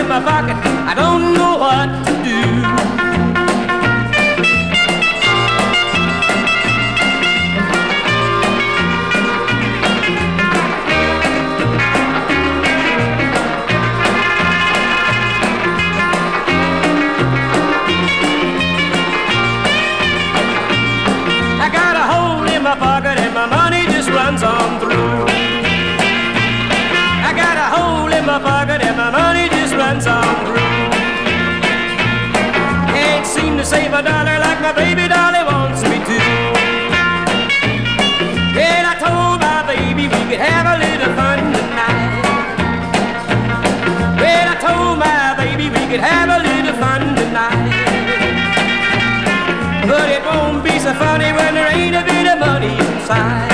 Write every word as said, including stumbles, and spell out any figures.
my pocket, I don't know what to do. I got a hole in my pocket and my money just runs on through. I got a hole in my pocket and my money just runs on through. Can't seem to save a dollar like my baby dolly wants me to. Well, I told my baby we could have a little fun tonight. Well, I told my baby we could have a little fun tonight. But it won't be so funny when there ain't a bit of money inside.